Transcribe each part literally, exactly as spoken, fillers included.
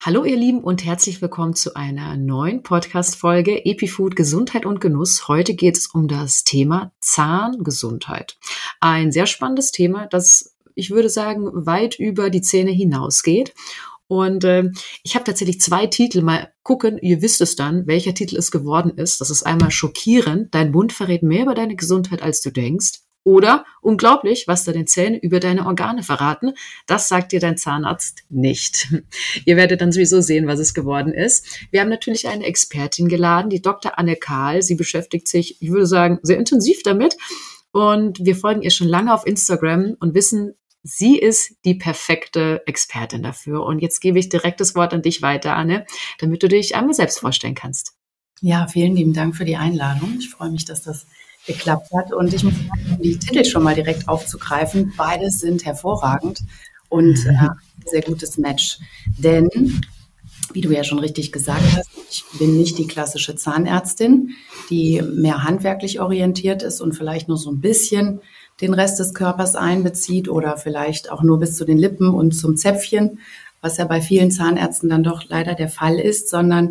Hallo ihr Lieben und herzlich willkommen zu einer neuen Podcast-Folge EpiFood Gesundheit und Genuss. Heute geht es um das Thema Zahngesundheit. Ein sehr spannendes Thema, das, ich würde sagen, weit über die Zähne hinausgeht. Und äh, ich habe tatsächlich zwei Titel. Mal gucken, ihr wisst es dann, welcher Titel es geworden ist. Das ist einmal schockierend. Dein Mund verrät mehr über deine Gesundheit, als du denkst. Oder unglaublich, was deine Zähne über deine Organe verraten. Das sagt dir dein Zahnarzt nicht. Ihr werdet dann sowieso sehen, was es geworden ist. Wir haben natürlich eine Expertin geladen, die Doktor Anne Kahl. Sie beschäftigt sich, ich würde sagen, sehr intensiv damit. Und wir folgen ihr schon lange auf Instagram und wissen, sie ist die perfekte Expertin dafür. Und jetzt gebe ich direkt das Wort an dich weiter, Anne, damit du dich einmal selbst vorstellen kannst. Ja, vielen lieben Dank für die Einladung. Ich freue mich, dass das geklappt hat. Und ich muss sagen, um die Titel schon mal direkt aufzugreifen, beides sind hervorragend und äh, ein sehr gutes Match. Denn, wie du ja schon richtig gesagt hast, ich bin nicht die klassische Zahnärztin, die mehr handwerklich orientiert ist und vielleicht nur so ein bisschen den Rest des Körpers einbezieht oder vielleicht auch nur bis zu den Lippen und zum Zäpfchen, was ja bei vielen Zahnärzten dann doch leider der Fall ist, sondern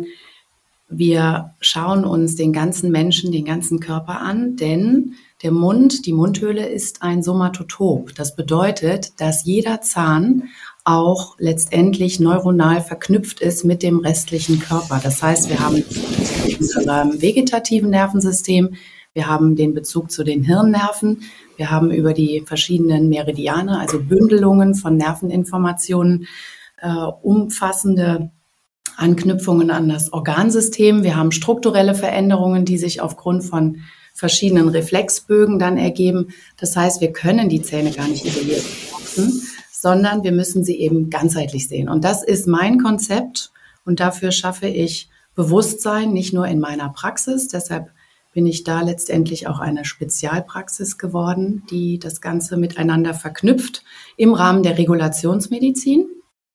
wir schauen uns den ganzen Menschen, den ganzen Körper an, denn der Mund, die Mundhöhle ist ein Somatotop. Das bedeutet, dass jeder Zahn auch letztendlich neuronal verknüpft ist mit dem restlichen Körper. Das heißt, wir haben unser vegetativen Nervensystem, wir haben den Bezug zu den Hirnnerven, wir haben über die verschiedenen Meridiane, also Bündelungen von Nerveninformationen, äh, umfassende Anknüpfungen an das Organsystem. Wir haben strukturelle Veränderungen, die sich aufgrund von verschiedenen Reflexbögen dann ergeben. Das heißt, wir können die Zähne gar nicht isoliert betrachten, sondern wir müssen sie eben ganzheitlich sehen. Und das ist mein Konzept und dafür schaffe ich Bewusstsein, nicht nur in meiner Praxis. Deshalb bin ich da letztendlich auch eine Spezialpraxis geworden, die das Ganze miteinander verknüpft im Rahmen der Regulationsmedizin.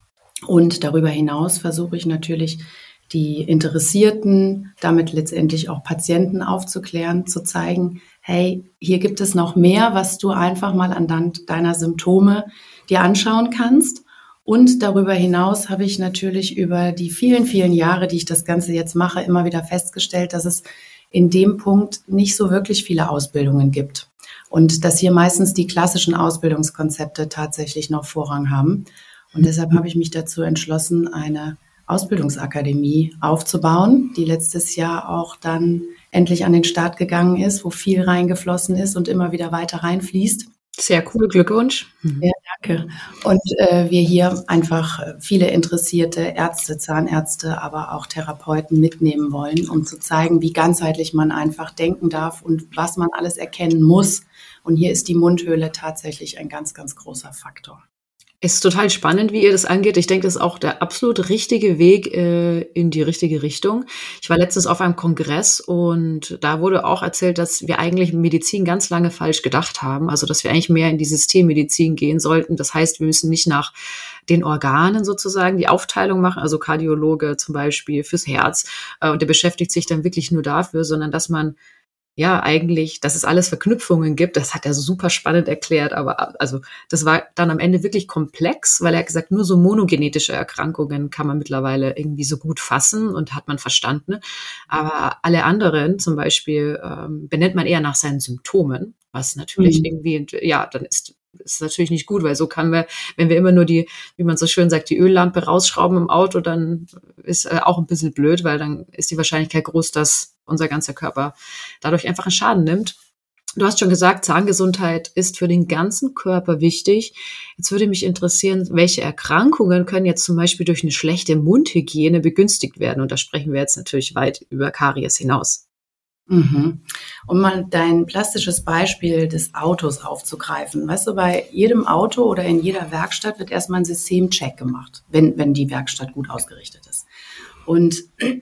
Und darüber hinaus versuche ich natürlich, die Interessierten, damit letztendlich auch Patienten aufzuklären, zu zeigen, hey, hier gibt es noch mehr, was du einfach mal anhand deiner Symptome dir anschauen kannst. Und darüber hinaus habe ich natürlich über die vielen, vielen Jahre, die ich das Ganze jetzt mache, immer wieder festgestellt, dass es in dem Punkt nicht so wirklich viele Ausbildungen gibt. Und dass hier meistens die klassischen Ausbildungskonzepte tatsächlich noch Vorrang haben. Und deshalb habe ich mich dazu entschlossen, eine Ausbildungsakademie aufzubauen, die letztes Jahr auch dann endlich an den Start gegangen ist, wo viel reingeflossen ist und immer wieder weiter reinfließt. Sehr cool, Glückwunsch. Ja, danke. Und äh, wir hier einfach viele interessierte Ärzte, Zahnärzte, aber auch Therapeuten mitnehmen wollen, um zu zeigen, wie ganzheitlich man einfach denken darf und was man alles erkennen muss. Und hier ist die Mundhöhle tatsächlich ein ganz, ganz großer Faktor. Es ist total spannend, wie ihr das angeht. Ich denke, das ist auch der absolut richtige Weg äh, in die richtige Richtung. Ich war letztens auf einem Kongress und da wurde auch erzählt, dass wir eigentlich Medizin ganz lange falsch gedacht haben. Also, dass wir eigentlich mehr in die Systemmedizin gehen sollten. Das heißt, wir müssen nicht nach den Organen sozusagen die Aufteilung machen, also Kardiologe zum Beispiel fürs Herz. Äh, und der beschäftigt sich dann wirklich nur dafür, sondern dass man ja, eigentlich, dass es alles Verknüpfungen gibt, das hat er super spannend erklärt, aber also das war dann am Ende wirklich komplex, weil er hat gesagt, nur so monogenetische Erkrankungen kann man mittlerweile irgendwie so gut fassen und hat man verstanden, aber alle anderen zum Beispiel ähm, benennt man eher nach seinen Symptomen, was natürlich mhm. irgendwie, ja, dann ist ist natürlich nicht gut, weil so kann wir, wenn wir immer nur die, wie man so schön sagt, die Öllampe rausschrauben im Auto, dann ist äh, auch ein bisschen blöd, weil dann ist die Wahrscheinlichkeit groß, dass unser ganzer Körper dadurch einfach einen Schaden nimmt. Du hast schon gesagt, Zahngesundheit ist für den ganzen Körper wichtig. Jetzt würde mich interessieren, welche Erkrankungen können jetzt zum Beispiel durch eine schlechte Mundhygiene begünstigt werden? Und da sprechen wir jetzt natürlich weit über Karies hinaus. Mhm. Um mal dein plastisches Beispiel des Autos aufzugreifen. Weißt du, bei jedem Auto oder in jeder Werkstatt wird erstmal ein Systemcheck gemacht, wenn, wenn die Werkstatt gut ausgerichtet ist. Und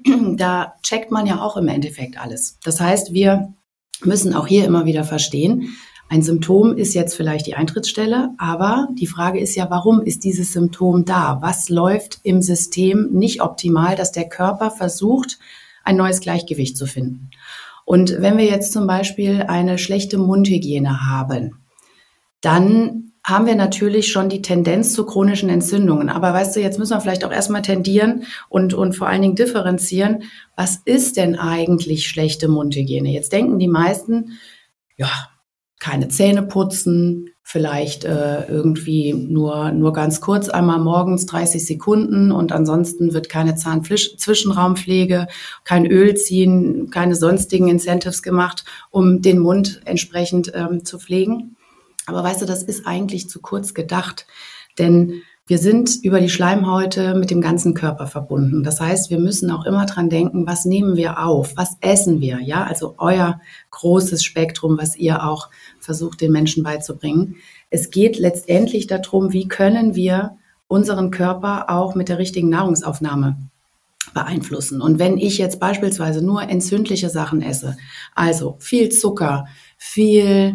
da checkt man ja auch im Endeffekt alles. Das heißt, wir müssen auch hier immer wieder verstehen, ein Symptom ist jetzt vielleicht die Eintrittsstelle, aber die Frage ist ja, warum ist dieses Symptom da? Was läuft im System nicht optimal, dass der Körper versucht, ein neues Gleichgewicht zu finden? Und wenn wir jetzt zum Beispiel eine schlechte Mundhygiene haben, dann haben wir natürlich schon die Tendenz zu chronischen Entzündungen. Aber weißt du, jetzt müssen wir vielleicht auch erstmal tendieren und, und vor allen Dingen differenzieren. Was ist denn eigentlich schlechte Mundhygiene? Jetzt denken die meisten, ja, keine Zähne putzen, vielleicht äh, irgendwie nur, nur ganz kurz einmal morgens dreißig Sekunden und ansonsten wird keine Zahnzwischenraumpflege, kein Öl ziehen, keine sonstigen Incentives gemacht, um den Mund entsprechend ähm, zu pflegen. Aber weißt du, das ist eigentlich zu kurz gedacht, denn wir sind über die Schleimhäute mit dem ganzen Körper verbunden. Das heißt, wir müssen auch immer dran denken, was nehmen wir auf, was essen wir, ja? Also euer großes Spektrum, was ihr auch versucht, den Menschen beizubringen. Es geht letztendlich darum, wie können wir unseren Körper auch mit der richtigen Nahrungsaufnahme beeinflussen. Und wenn ich jetzt beispielsweise nur entzündliche Sachen esse, also viel Zucker, viel,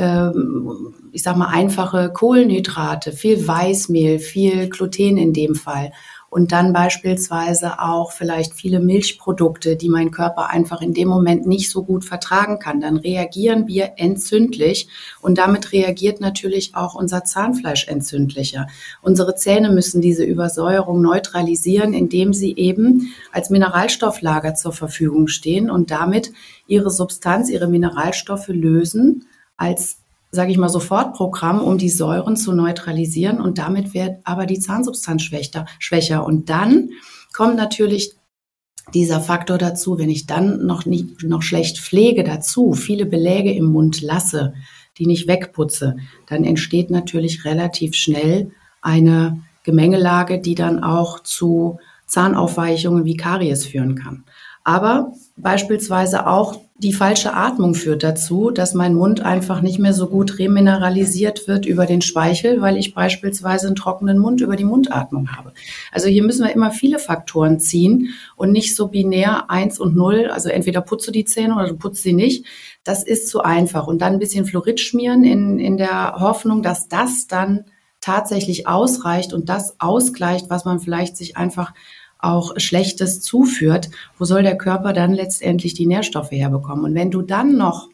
ähm, ich sag mal, einfache Kohlenhydrate, viel Weißmehl, viel Gluten in dem Fall und dann beispielsweise auch vielleicht viele Milchprodukte, die mein Körper einfach in dem Moment nicht so gut vertragen kann, dann reagieren wir entzündlich und damit reagiert natürlich auch unser Zahnfleisch entzündlicher. Unsere Zähne müssen diese Übersäuerung neutralisieren, indem sie eben als Mineralstofflager zur Verfügung stehen und damit ihre Substanz, ihre Mineralstoffe lösen als, sage ich mal, Sofortprogramm, um die Säuren zu neutralisieren und damit wird aber die Zahnsubstanz schwächer. schwächer. Und dann kommt natürlich dieser Faktor dazu, wenn ich dann noch nicht, noch schlecht pflege dazu, viele Beläge im Mund lasse, die nicht wegputze, dann entsteht natürlich relativ schnell eine Gemengelage, die dann auch zu Zahnaufweichungen wie Karies führen kann. Aber beispielsweise auch die falsche Atmung führt dazu, dass mein Mund einfach nicht mehr so gut remineralisiert wird über den Speichel, weil ich beispielsweise einen trockenen Mund über die Mundatmung habe. Also hier müssen wir immer viele Faktoren ziehen und nicht so binär eins und null, also entweder putzt du die Zähne oder du putzt sie nicht. Das ist zu einfach. Und dann ein bisschen Fluorid schmieren in, in der Hoffnung, dass das dann tatsächlich ausreicht und das ausgleicht, was man vielleicht sich einfach auch Schlechtes zuführt, wo soll der Körper dann letztendlich die Nährstoffe herbekommen? Und wenn du dann noch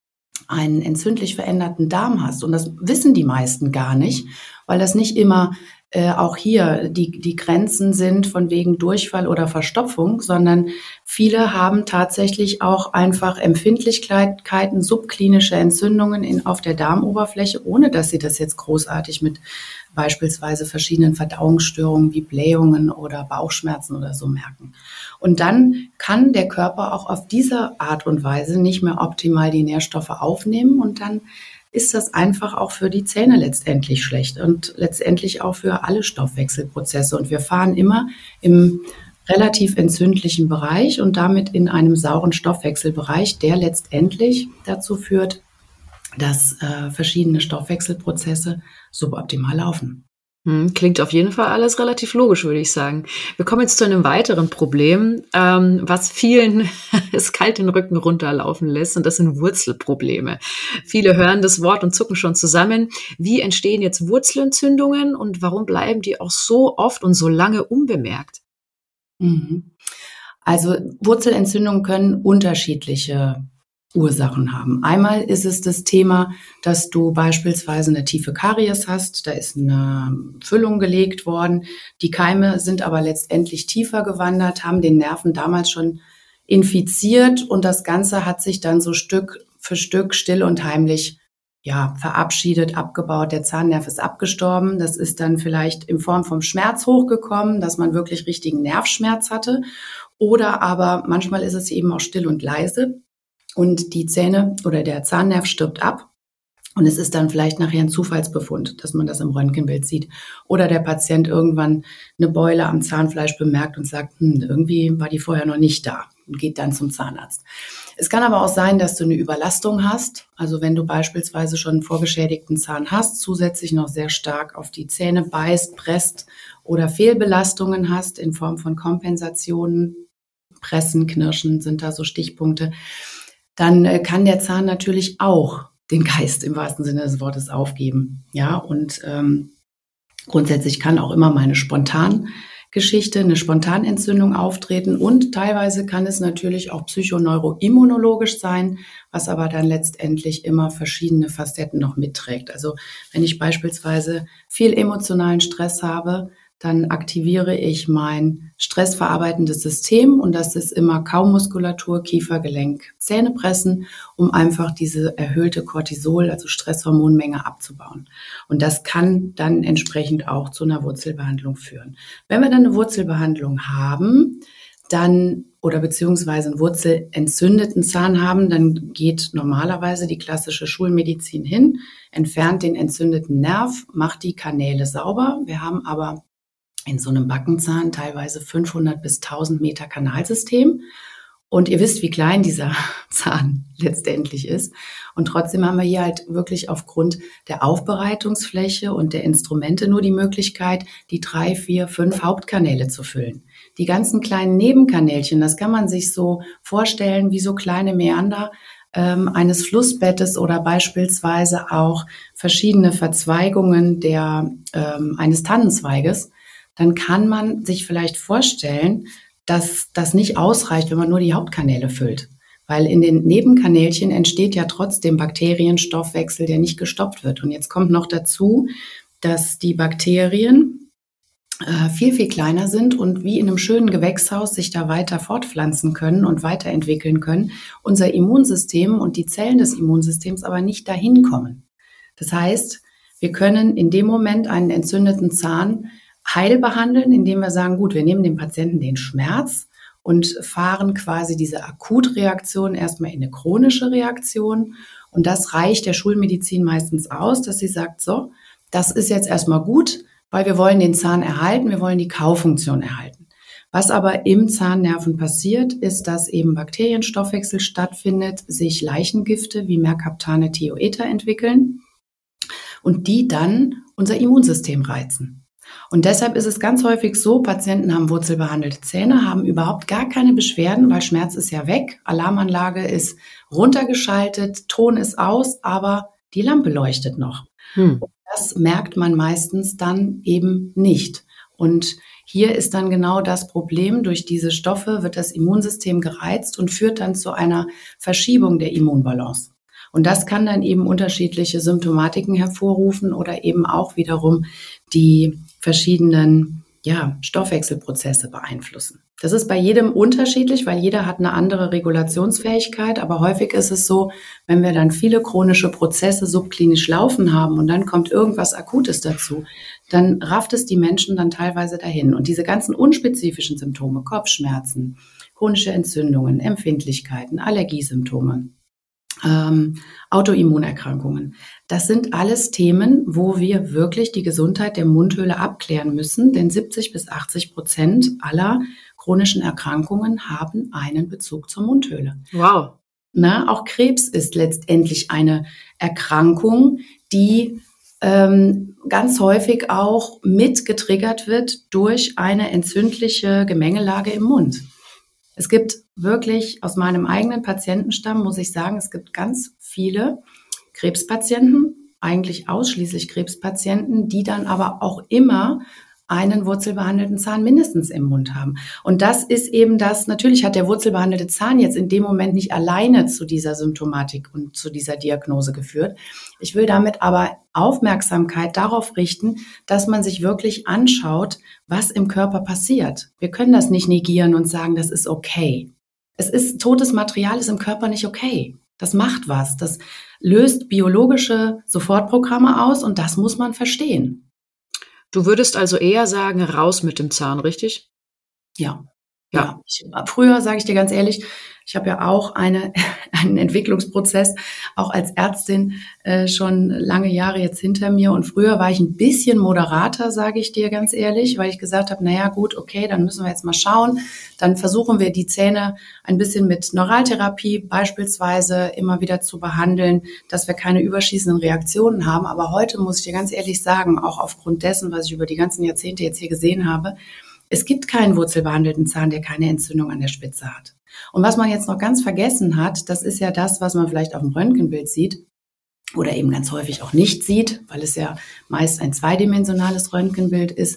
einen entzündlich veränderten Darm hast, und das wissen die meisten gar nicht, weil das nicht immer äh, auch hier die, die Grenzen sind von wegen Durchfall oder Verstopfung, sondern viele haben tatsächlich auch einfach Empfindlichkeiten, subklinische Entzündungen in, auf der Darmoberfläche, ohne dass sie das jetzt großartig mit beispielsweise verschiedenen Verdauungsstörungen wie Blähungen oder Bauchschmerzen oder so merken. Und dann kann der Körper auch auf diese Art und Weise nicht mehr optimal die Nährstoffe aufnehmen und dann ist das einfach auch für die Zähne letztendlich schlecht und letztendlich auch für alle Stoffwechselprozesse. Und wir fahren immer im relativ entzündlichen Bereich und damit in einem sauren Stoffwechselbereich, der letztendlich dazu führt, dass äh, verschiedene Stoffwechselprozesse suboptimal laufen. Hm, klingt auf jeden Fall alles relativ logisch, würde ich sagen. Wir kommen jetzt zu einem weiteren Problem, ähm, was vielen es kalt den Rücken runterlaufen lässt, und das sind Wurzelprobleme. Viele hören das Wort und zucken schon zusammen. Wie entstehen jetzt Wurzelentzündungen und warum bleiben die auch so oft und so lange unbemerkt? Mhm. Also Wurzelentzündungen können unterschiedliche Ursachen haben. Einmal ist es das Thema, dass du beispielsweise eine tiefe Karies hast, da ist eine Füllung gelegt worden, die Keime sind aber letztendlich tiefer gewandert, haben den Nerven damals schon infiziert und das Ganze hat sich dann so Stück für Stück still und heimlich ja, verabschiedet, abgebaut. Der Zahnnerv ist abgestorben. Das ist dann vielleicht in Form vom Schmerz hochgekommen, dass man wirklich richtigen Nervschmerz hatte. Oder aber manchmal ist es eben auch still und leise. Und die Zähne oder der Zahnnerv stirbt ab und es ist dann vielleicht nachher ein Zufallsbefund, dass man das im Röntgenbild sieht. Oder der Patient irgendwann eine Beule am Zahnfleisch bemerkt und sagt, hm, irgendwie war die vorher noch nicht da und geht dann zum Zahnarzt. Es kann aber auch sein, dass du eine Überlastung hast. Also wenn du beispielsweise schon einen vorgeschädigten Zahn hast, zusätzlich noch sehr stark auf die Zähne beißt, presst oder Fehlbelastungen hast in Form von Kompensationen, Pressen, Knirschen sind da so Stichpunkte, dann äh, kann der Zahn natürlich auch den Geist im wahrsten Sinne des Wortes aufgeben. Ja, und ähm, grundsätzlich kann auch immer mal eine spontan Geschichte, eine Spontanentzündung auftreten und teilweise kann es natürlich auch psychoneuroimmunologisch sein, was aber dann letztendlich immer verschiedene Facetten noch mitträgt. Also wenn ich beispielsweise viel emotionalen Stress habe, dann aktiviere ich mein stressverarbeitendes System und das ist immer Kaumuskulatur, Kiefergelenk, Zähnepressen, um einfach diese erhöhte Cortisol, also Stresshormonmenge abzubauen. Und das kann dann entsprechend auch zu einer Wurzelbehandlung führen. Wenn wir dann eine Wurzelbehandlung haben, dann oder beziehungsweise einen wurzelentzündeten Zahn haben, dann geht normalerweise die klassische Schulmedizin hin, entfernt den entzündeten Nerv, macht die Kanäle sauber. Wir haben aber in so einem Backenzahn teilweise fünfhundert bis tausend Meter Kanalsystem. Und ihr wisst, wie klein dieser Zahn letztendlich ist. Und trotzdem haben wir hier halt wirklich aufgrund der Aufbereitungsfläche und der Instrumente nur die Möglichkeit, die drei, vier, fünf Hauptkanäle zu füllen. Die ganzen kleinen Nebenkanälchen, das kann man sich so vorstellen wie so kleine Mäander ähm, eines Flussbettes oder beispielsweise auch verschiedene Verzweigungen der, ähm, eines Tannenzweiges. Dann kann man sich vielleicht vorstellen, dass das nicht ausreicht, wenn man nur die Hauptkanäle füllt. Weil in den Nebenkanälchen entsteht ja trotzdem Bakterienstoffwechsel, der nicht gestoppt wird. Und jetzt kommt noch dazu, dass die Bakterien äh, viel, viel kleiner sind und wie in einem schönen Gewächshaus sich da weiter fortpflanzen können und weiterentwickeln können. Unser Immunsystem und die Zellen des Immunsystems aber nicht dahin kommen. Das heißt, wir können in dem Moment einen entzündeten Zahn heil behandeln, indem wir sagen, gut, wir nehmen dem Patienten den Schmerz und fahren quasi diese Akutreaktion erstmal in eine chronische Reaktion. Und das reicht der Schulmedizin meistens aus, dass sie sagt, so, das ist jetzt erstmal gut, weil wir wollen den Zahn erhalten, wir wollen die Kaufunktion erhalten. Was aber im Zahnnerven passiert, ist, dass eben Bakterienstoffwechsel stattfindet, sich Leichengifte wie Mercaptane, Thioether entwickeln und die dann unser Immunsystem reizen. Und deshalb ist es ganz häufig so, Patienten haben wurzelbehandelte Zähne, haben überhaupt gar keine Beschwerden, weil Schmerz ist ja weg, Alarmanlage ist runtergeschaltet, Ton ist aus, aber die Lampe leuchtet noch. Hm. Und das merkt man meistens dann eben nicht. Und hier ist dann genau das Problem, durch diese Stoffe wird das Immunsystem gereizt und führt dann zu einer Verschiebung der Immunbalance. Und das kann dann eben unterschiedliche Symptomatiken hervorrufen oder eben auch wiederum die verschiedenen ja, Stoffwechselprozesse beeinflussen. Das ist bei jedem unterschiedlich, weil jeder hat eine andere Regulationsfähigkeit. Aber häufig ist es so, wenn wir dann viele chronische Prozesse subklinisch laufen haben und dann kommt irgendwas Akutes dazu, dann rafft es die Menschen dann teilweise dahin. Und diese ganzen unspezifischen Symptome, Kopfschmerzen, chronische Entzündungen, Empfindlichkeiten, Allergiesymptome, Ähm, Autoimmunerkrankungen. Das sind alles Themen, wo wir wirklich die Gesundheit der Mundhöhle abklären müssen, denn siebzig bis achtzig Prozent aller chronischen Erkrankungen haben einen Bezug zur Mundhöhle. Wow. Na, auch Krebs ist letztendlich eine Erkrankung, die ähm, ganz häufig auch mit getriggert wird durch eine entzündliche Gemengelage im Mund. Es gibt wirklich aus meinem eigenen Patientenstamm, muss ich sagen, es gibt ganz viele Krebspatienten, eigentlich ausschließlich Krebspatienten, die dann aber auch immer einen wurzelbehandelten Zahn mindestens im Mund haben. Und das ist eben das, natürlich hat der wurzelbehandelte Zahn jetzt in dem Moment nicht alleine zu dieser Symptomatik und zu dieser Diagnose geführt. Ich will damit aber Aufmerksamkeit darauf richten, dass man sich wirklich anschaut, was im Körper passiert. Wir können das nicht negieren und sagen, das ist okay. Es ist, totes Material ist im Körper nicht okay. Das macht was. Das löst biologische Sofortprogramme aus und das muss man verstehen. Du würdest also eher sagen, raus mit dem Zahn, richtig? Ja. Ja. ja. Ich, früher, sage ich dir ganz ehrlich, ich habe ja auch eine, einen Entwicklungsprozess, auch als Ärztin äh, schon lange Jahre jetzt hinter mir. Und früher war ich ein bisschen moderater, sage ich dir ganz ehrlich, weil ich gesagt habe, naja gut, okay, dann müssen wir jetzt mal schauen. Dann versuchen wir die Zähne ein bisschen mit Neuraltherapie beispielsweise immer wieder zu behandeln, dass wir keine überschießenden Reaktionen haben. Aber heute muss ich dir ganz ehrlich sagen, auch aufgrund dessen, was ich über die ganzen Jahrzehnte jetzt hier gesehen habe, es gibt keinen wurzelbehandelten Zahn, der keine Entzündung an der Spitze hat. Und was man jetzt noch ganz vergessen hat, das ist ja das, was man vielleicht auf dem Röntgenbild sieht oder eben ganz häufig auch nicht sieht, weil es ja meist ein zweidimensionales Röntgenbild ist.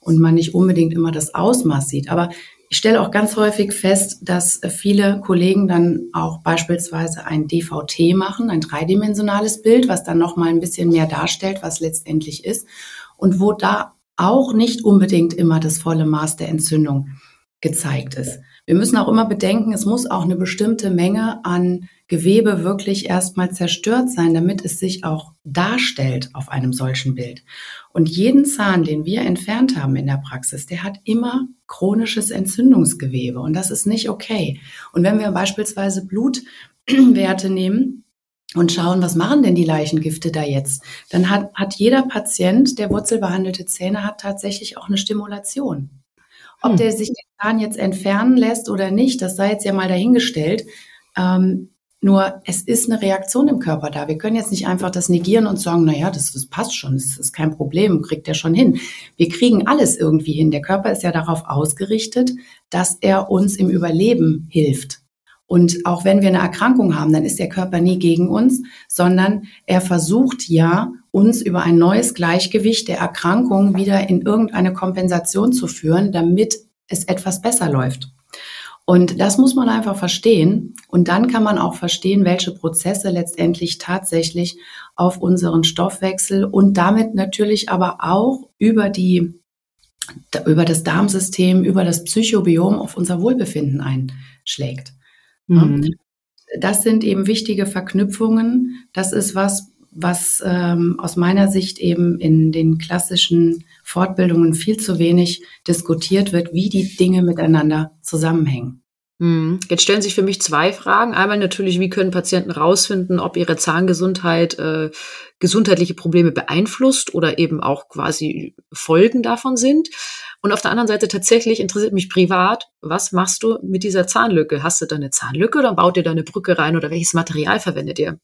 und man nicht unbedingt immer das Ausmaß sieht. Aber ich stelle auch ganz häufig fest, dass viele Kollegen dann auch beispielsweise ein D V T machen, ein dreidimensionales Bild, was dann nochmal ein bisschen mehr darstellt, was letztendlich ist und wo da auch nicht unbedingt immer das volle Maß der Entzündung gezeigt ist. Wir müssen auch immer bedenken, es muss auch eine bestimmte Menge an Gewebe wirklich erstmal zerstört sein, damit es sich auch darstellt auf einem solchen Bild. Und jeden Zahn, den wir entfernt haben in der Praxis, der hat immer chronisches Entzündungsgewebe und das ist nicht okay. Und wenn wir beispielsweise Blutwerte nehmen und schauen, was machen denn die Leichengifte da jetzt, dann hat, hat jeder Patient, der wurzelbehandelte Zähne hat, tatsächlich auch eine Stimulation. Ob der sich den Zahn jetzt entfernen lässt oder nicht, das sei jetzt ja mal dahingestellt. Ähm, nur es ist eine Reaktion im Körper da. Wir können jetzt nicht einfach das negieren und sagen, naja, das, das passt schon, das ist kein Problem, kriegt er schon hin. Wir kriegen alles irgendwie hin. Der Körper ist ja darauf ausgerichtet, dass er uns im Überleben hilft. Und auch wenn wir eine Erkrankung haben, dann ist der Körper nie gegen uns, sondern er versucht ja, uns über ein neues Gleichgewicht der Erkrankung wieder in irgendeine Kompensation zu führen, damit es etwas besser läuft. Und das muss man einfach verstehen. Und dann kann man auch verstehen, welche Prozesse letztendlich tatsächlich auf unseren Stoffwechsel und damit natürlich aber auch über die, über das Darmsystem, über das Psychobiom auf unser Wohlbefinden einschlägt. Mhm. Das sind eben wichtige Verknüpfungen. Das ist was, was ähm, aus meiner Sicht eben in den klassischen Fortbildungen viel zu wenig diskutiert wird, wie die Dinge miteinander zusammenhängen. Jetzt stellen sich für mich zwei Fragen. Einmal natürlich, wie können Patienten rausfinden, ob ihre Zahngesundheit äh, gesundheitliche Probleme beeinflusst oder eben auch quasi Folgen davon sind. Und auf der anderen Seite tatsächlich interessiert mich privat, was machst du mit dieser Zahnlücke? Hast du da eine Zahnlücke oder baut ihr da eine Brücke rein oder welches Material verwendet ihr?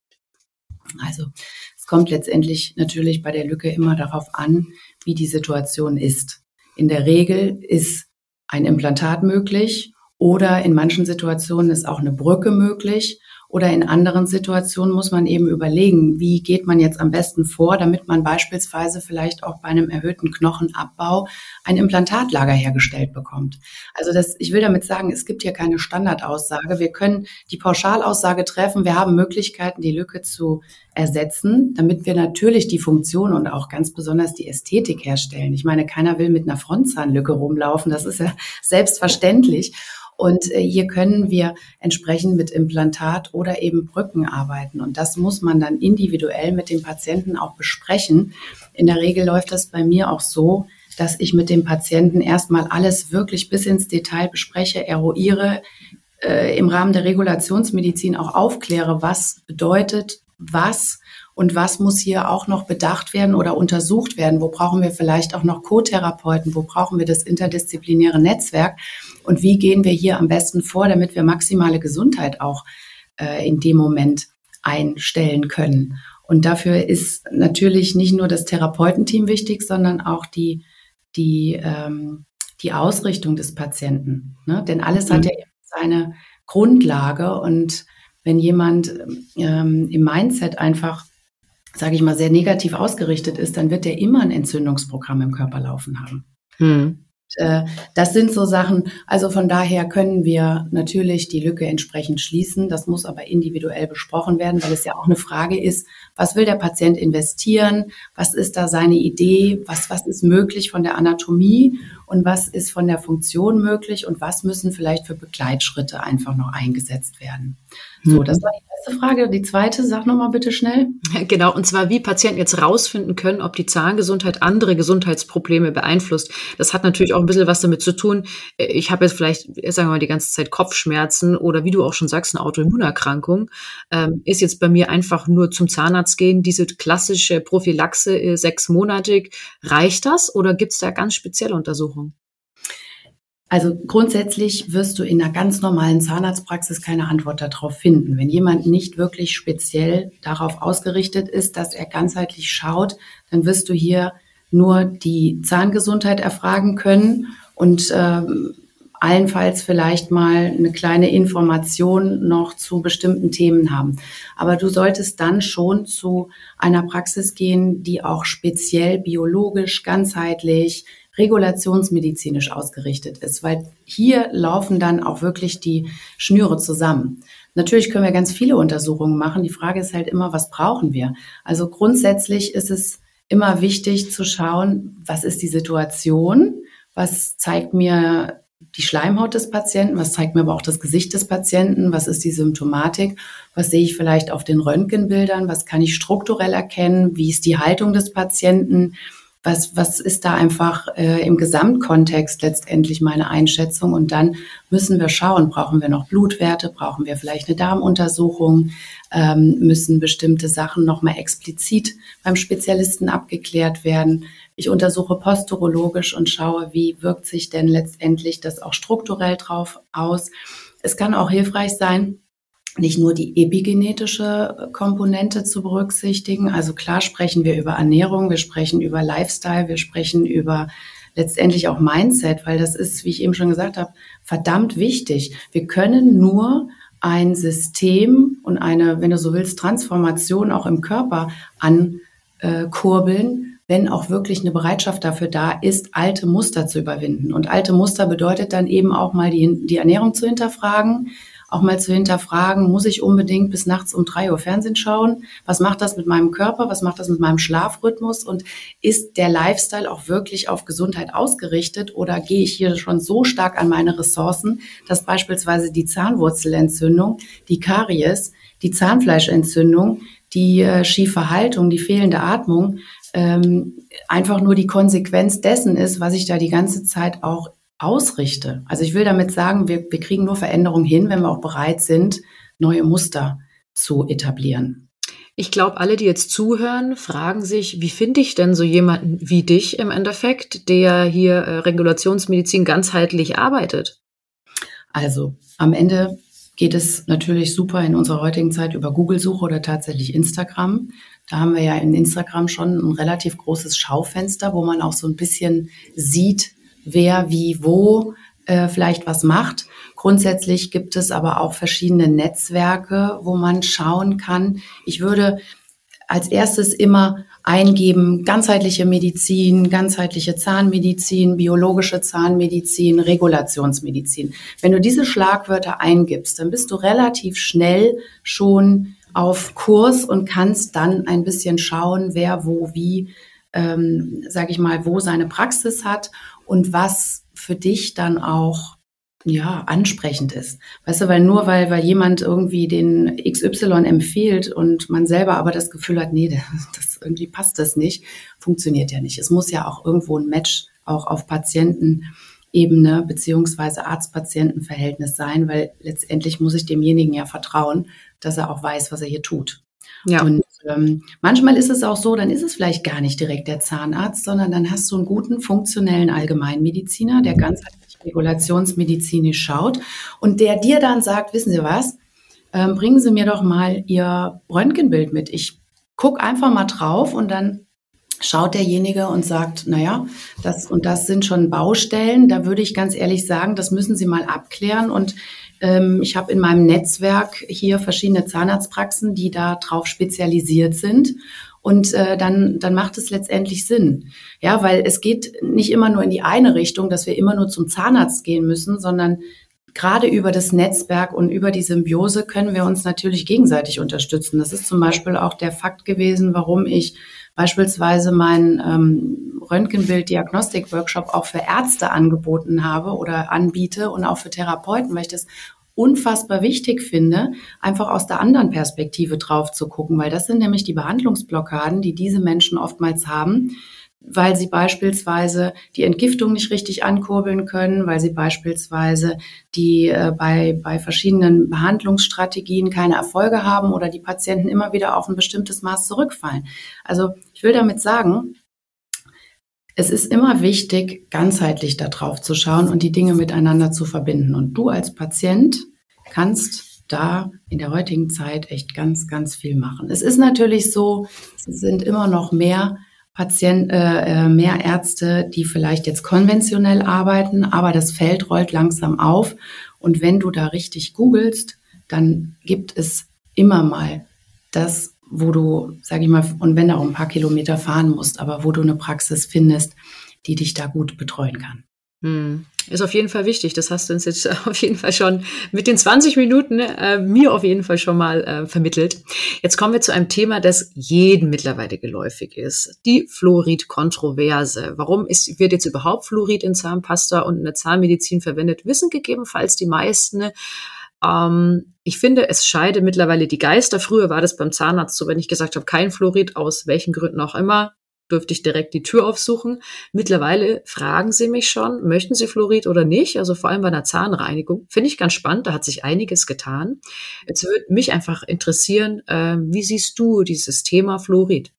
Also es kommt letztendlich natürlich bei der Lücke immer darauf an, wie die Situation ist. In der Regel ist ein Implantat möglich. Oder in manchen Situationen ist auch eine Brücke möglich. Oder in anderen Situationen muss man eben überlegen, wie geht man jetzt am besten vor, damit man beispielsweise vielleicht auch bei einem erhöhten Knochenabbau ein Implantatlager hergestellt bekommt. Also das, ich will damit sagen, es gibt hier keine Standardaussage. Wir können die Pauschalaussage treffen, wir haben Möglichkeiten, die Lücke zu ersetzen, damit wir natürlich die Funktion und auch ganz besonders die Ästhetik herstellen. Ich meine, keiner will mit einer Frontzahnlücke rumlaufen, das ist ja selbstverständlich. Und hier können wir entsprechend mit Implantat oder eben Brücken arbeiten. Und das muss man dann individuell mit dem Patienten auch besprechen. In der Regel läuft das bei mir auch so, dass ich mit dem Patienten erstmal alles wirklich bis ins Detail bespreche, eruiere, äh, im Rahmen der Regulationsmedizin auch aufkläre, was bedeutet was und was muss hier auch noch bedacht werden oder untersucht werden. Wo brauchen wir vielleicht auch noch Co-Therapeuten? Wo brauchen wir das interdisziplinäre Netzwerk? Und wie gehen wir hier am besten vor, damit wir maximale Gesundheit auch äh, in dem Moment einstellen können? Und dafür ist natürlich nicht nur das Therapeutenteam wichtig, sondern auch die, die, ähm, die Ausrichtung des Patienten. Ne? Denn alles mhm. hat ja seine Grundlage. Und wenn jemand ähm, im Mindset einfach, sage ich mal, sehr negativ ausgerichtet ist, dann wird er immer ein Entzündungsprogramm im Körper laufen haben. Mhm. Das sind so Sachen, also von daher können wir natürlich die Lücke entsprechend schließen. Das muss aber individuell besprochen werden, weil es ja auch eine Frage ist, was will der Patient investieren? Was ist da seine Idee? Was, was ist möglich von der Anatomie? Und was ist von der Funktion möglich? Und was müssen vielleicht für Begleitschritte einfach noch eingesetzt werden? So, das war die erste Frage. Die zweite, sag nochmal bitte schnell. Genau, und zwar, wie Patienten jetzt rausfinden können, ob die Zahngesundheit andere Gesundheitsprobleme beeinflusst. Das hat natürlich auch ein bisschen was damit zu tun. Ich habe jetzt vielleicht, sagen wir mal, die ganze Zeit Kopfschmerzen oder wie du auch schon sagst, eine Autoimmunerkrankung. Ähm, ist jetzt bei mir einfach nur zum Zahnarzt gehen, diese klassische Prophylaxe äh, sechsmonatig. Reicht das oder gibt es da ganz spezielle Untersuchungen? Also grundsätzlich wirst du in einer ganz normalen Zahnarztpraxis keine Antwort darauf finden. Wenn jemand nicht wirklich speziell darauf ausgerichtet ist, dass er ganzheitlich schaut, dann wirst du hier nur die Zahngesundheit erfragen können und äh, allenfalls vielleicht mal eine kleine Information noch zu bestimmten Themen haben. Aber du solltest dann schon zu einer Praxis gehen, die auch speziell biologisch, ganzheitlich, regulationsmedizinisch ausgerichtet ist, weil hier laufen dann auch wirklich die Schnüre zusammen. Natürlich können wir ganz viele Untersuchungen machen. Die Frage ist halt immer, was brauchen wir? Also grundsätzlich ist es immer wichtig zu schauen, was ist die Situation, was zeigt mir die Schleimhaut des Patienten, was zeigt mir aber auch das Gesicht des Patienten, was ist die Symptomatik, was sehe ich vielleicht auf den Röntgenbildern, was kann ich strukturell erkennen, wie ist die Haltung des Patienten, was, was ist da einfach äh, im Gesamtkontext letztendlich meine Einschätzung, und dann müssen wir schauen, brauchen wir noch Blutwerte, brauchen wir vielleicht eine Darmuntersuchung, ähm, müssen bestimmte Sachen nochmal explizit beim Spezialisten abgeklärt werden. Ich untersuche posturologisch und schaue, wie wirkt sich denn letztendlich das auch strukturell drauf aus. Es kann auch hilfreich sein, nicht nur die epigenetische Komponente zu berücksichtigen. Also klar sprechen wir über Ernährung, wir sprechen über Lifestyle, wir sprechen über letztendlich auch Mindset, weil das ist, wie ich eben schon gesagt habe, verdammt wichtig. Wir können nur ein System und eine, wenn du so willst, Transformation auch im Körper ankurbeln, wenn auch wirklich eine Bereitschaft dafür da ist, alte Muster zu überwinden. Und alte Muster bedeutet dann eben auch mal die, die Ernährung zu hinterfragen, auch mal zu hinterfragen, muss ich unbedingt bis nachts um drei Uhr Fernsehen schauen? Was macht das mit meinem Körper? Was macht das mit meinem Schlafrhythmus? Und ist der Lifestyle auch wirklich auf Gesundheit ausgerichtet, oder gehe ich hier schon so stark an meine Ressourcen, dass beispielsweise die Zahnwurzelentzündung, die Karies, die Zahnfleischentzündung, die äh, schiefe Haltung, die fehlende Atmung ähm, einfach nur die Konsequenz dessen ist, was ich da die ganze Zeit auch ausrichte. Also ich will damit sagen, wir, wir kriegen nur Veränderungen hin, wenn wir auch bereit sind, neue Muster zu etablieren. Ich glaube, alle, die jetzt zuhören, fragen sich, wie finde ich denn so jemanden wie dich im Endeffekt, der hier äh, Regulationsmedizin ganzheitlich arbeitet? Also am Ende geht es natürlich super in unserer heutigen Zeit über Google-Suche oder tatsächlich Instagram. Da haben wir ja in Instagram schon ein relativ großes Schaufenster, wo man auch so ein bisschen sieht, wer wie wo äh, vielleicht was macht. Grundsätzlich gibt es aber auch verschiedene Netzwerke, wo man schauen kann. Ich würde als erstes immer eingeben, ganzheitliche Medizin, ganzheitliche Zahnmedizin, biologische Zahnmedizin, Regulationsmedizin. Wenn du diese Schlagwörter eingibst, dann bist du relativ schnell schon auf Kurs und kannst dann ein bisschen schauen, wer wo wie, ähm, sage ich mal, wo seine Praxis hat und was für dich dann auch ja ansprechend ist. Weißt du, weil nur weil, weil jemand irgendwie den X Y empfiehlt und man selber aber das Gefühl hat, nee, das irgendwie passt das nicht, funktioniert ja nicht. Es muss ja auch irgendwo ein Match auch auf Patientenebene beziehungsweise Arzt-Patienten-Verhältnis sein, weil letztendlich muss ich demjenigen ja vertrauen, dass er auch weiß, was er hier tut. Ja. Und ähm, manchmal ist es auch so, dann ist es vielleicht gar nicht direkt der Zahnarzt, sondern dann hast du einen guten, funktionellen Allgemeinmediziner, der ganzheitlich regulationsmedizinisch schaut und der dir dann sagt, wissen Sie was, ähm, bringen Sie mir doch mal Ihr Röntgenbild mit. Ich gucke einfach mal drauf und dann schaut derjenige und sagt, naja, das und das sind schon Baustellen. Da würde ich ganz ehrlich sagen, das müssen Sie mal abklären. Und ähm, ich habe in meinem Netzwerk hier verschiedene Zahnarztpraxen, die da drauf spezialisiert sind. Und äh, dann, dann macht es letztendlich Sinn. Ja, weil es geht nicht immer nur in die eine Richtung, dass wir immer nur zum Zahnarzt gehen müssen, sondern gerade über das Netzwerk und über die Symbiose können wir uns natürlich gegenseitig unterstützen. Das ist zum Beispiel auch der Fakt gewesen, warum ich beispielsweise meinen ähm, Röntgenbild-Diagnostik-Workshop auch für Ärzte angeboten habe oder anbiete und auch für Therapeuten, weil ich das unfassbar wichtig finde, einfach aus der anderen Perspektive drauf zu gucken, weil das sind nämlich die Behandlungsblockaden, die diese Menschen oftmals haben, weil sie beispielsweise die Entgiftung nicht richtig ankurbeln können, weil sie beispielsweise die äh, bei, bei verschiedenen Behandlungsstrategien keine Erfolge haben oder die Patienten immer wieder auf ein bestimmtes Maß zurückfallen. Also ich will damit sagen, es ist immer wichtig, ganzheitlich da drauf zu schauen und die Dinge miteinander zu verbinden. Und du als Patient kannst da in der heutigen Zeit echt ganz, ganz viel machen. Es ist natürlich so, es sind immer noch mehr Patienten, äh, mehr Ärzte, die vielleicht jetzt konventionell arbeiten, aber das Feld rollt langsam auf. Und wenn du da richtig googelst, dann gibt es immer mal das, wo du, sag ich mal, und wenn du auch ein paar Kilometer fahren musst, aber wo du eine Praxis findest, die dich da gut betreuen kann. Hm. Ist auf jeden Fall wichtig. Das hast du uns jetzt auf jeden Fall schon mit den zwanzig Minuten äh, mir auf jeden Fall schon mal äh, vermittelt. Jetzt kommen wir zu einem Thema, das jedem mittlerweile geläufig ist. Die Fluorid-Kontroverse. Warum ist, wird jetzt überhaupt Fluorid in Zahnpasta und in der Zahnmedizin verwendet? Wissen gegebenenfalls die meisten. Ähm, ich finde, es scheiden mittlerweile die Geister. Früher war das beim Zahnarzt so, wenn ich gesagt habe, kein Fluorid, aus welchen Gründen auch immer, dürfte ich direkt die Tür aufsuchen. Mittlerweile fragen sie mich schon, möchten sie Fluorid oder nicht? Also vor allem bei einer Zahnreinigung. Finde ich ganz spannend, da hat sich einiges getan. Jetzt würde mich einfach interessieren, äh, wie siehst du dieses Thema Fluorid?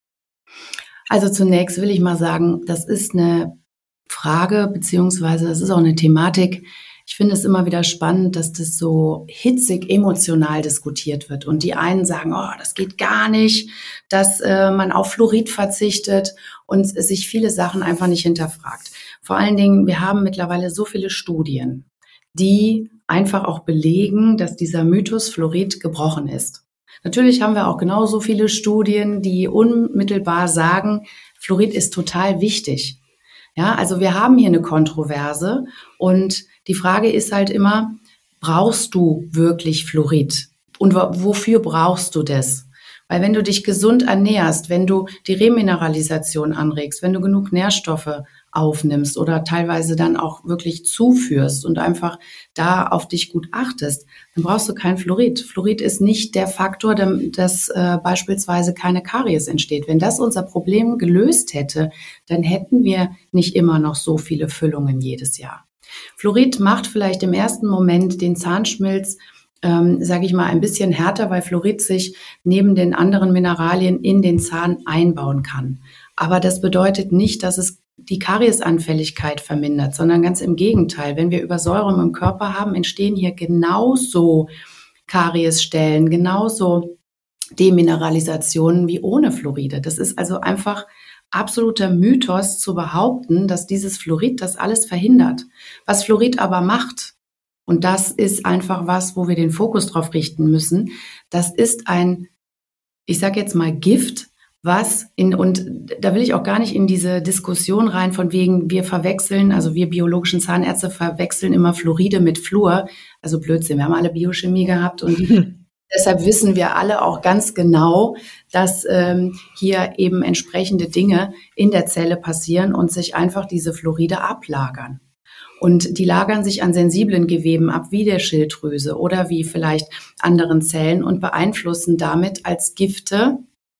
Also zunächst will ich mal sagen, das ist eine Frage, beziehungsweise das ist auch eine Thematik. Ich finde es immer wieder spannend, dass das so hitzig emotional diskutiert wird. Und die einen sagen, oh, das geht gar nicht, dass äh, man auf Fluorid verzichtet und sich viele Sachen einfach nicht hinterfragt. Vor allen Dingen, wir haben mittlerweile so viele Studien, die einfach auch belegen, dass dieser Mythos Fluorid gebrochen ist. Natürlich haben wir auch genauso viele Studien, die unmittelbar sagen, Fluorid ist total wichtig. Ja, also wir haben hier eine Kontroverse und die Frage ist halt immer, brauchst du wirklich Fluorid? Und wofür brauchst du das? Weil wenn du dich gesund ernährst, wenn du die Remineralisation anregst, wenn du genug Nährstoffe aufnimmst oder teilweise dann auch wirklich zuführst und einfach da auf dich gut achtest, dann brauchst du kein Fluorid. Fluorid ist nicht der Faktor, dass äh, beispielsweise keine Karies entsteht. Wenn das unser Problem gelöst hätte, dann hätten wir nicht immer noch so viele Füllungen jedes Jahr. Fluorid macht vielleicht im ersten Moment den Zahnschmelz, ähm, sage ich mal, ein bisschen härter, weil Fluorid sich neben den anderen Mineralien in den Zahn einbauen kann. Aber das bedeutet nicht, dass es die Kariesanfälligkeit vermindert, sondern ganz im Gegenteil. Wenn wir Übersäuerung im Körper haben, entstehen hier genauso Kariesstellen, genauso Demineralisationen wie ohne Fluoride. Das ist also einfach absoluter Mythos zu behaupten, dass dieses Fluorid das alles verhindert. Was Fluorid aber macht, und das ist einfach was, wo wir den Fokus drauf richten müssen, das ist ein, ich sage jetzt mal Gift, was in, und da will ich auch gar nicht in diese Diskussion rein von wegen, wir verwechseln, also wir biologischen Zahnärzte verwechseln immer Fluoride mit Fluor, also Blödsinn, wir haben alle Biochemie gehabt und deshalb wissen wir alle auch ganz genau, dass ähm, hier eben entsprechende Dinge in der Zelle passieren und sich einfach diese Fluoride ablagern. Und die lagern sich an sensiblen Geweben ab, wie der Schilddrüse oder wie vielleicht anderen Zellen und beeinflussen damit als Gifte